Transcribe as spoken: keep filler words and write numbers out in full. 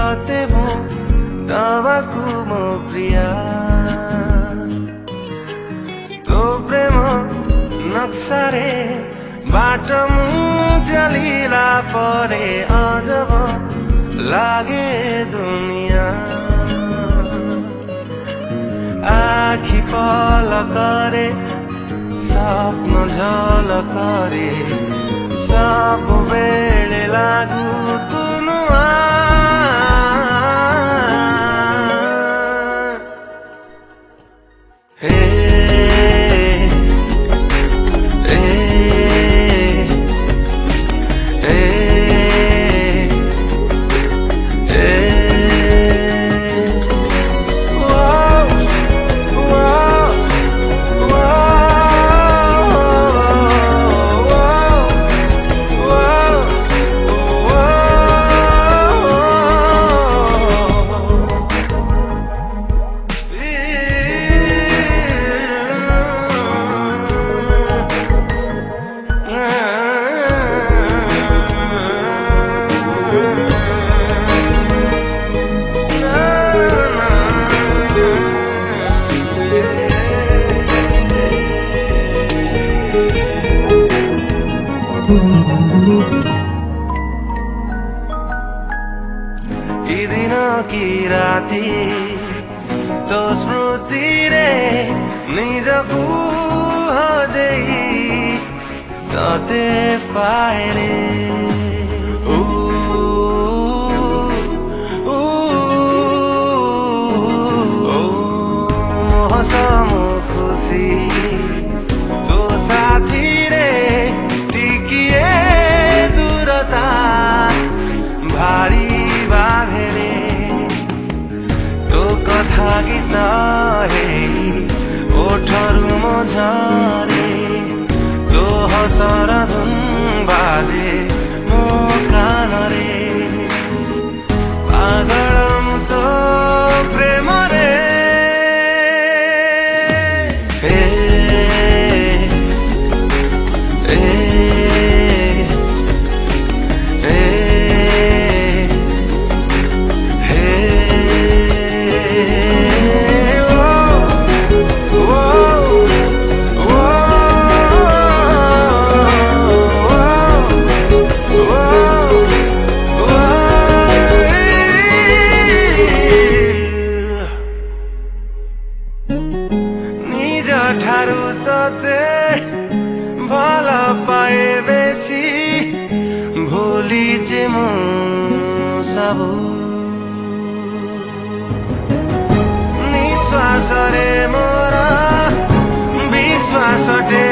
ତତେ ମୁଁ ଦବାକୁ ମୋ ପ୍ରିୟା ତୋ ପ୍ରେମ ନକ୍ସାରେ बाट ମୁଁ ଚାଲିଲା ପରେ ଅଜବ ଲାଗେ ଦୁନିଆ आखि पलकरे स्वप्न झलकरे सब बेले लागू तुनुआ हे ई दिन की राती तो स्मृति रे निजकू हजेई तते पाए रे ऊ ऊ मौसम खुशी तो साथी रे टिकिए दूरता भारी बाधेरे तो कथा गीत हे ओठरु मझरे तो हसर धुन बाजे मो कानरे पागल मु तो प्रेम रे हे हे ठारू तते भल पाए बेसी भूलिचे मु सबु निश्वास रे मोर विश्वास टे